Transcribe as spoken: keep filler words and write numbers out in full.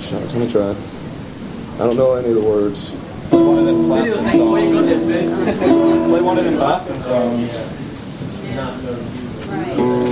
Shucks, let me try. I don't know any of the words. Play one of them Clapton songs. Play one of them Clapton songs.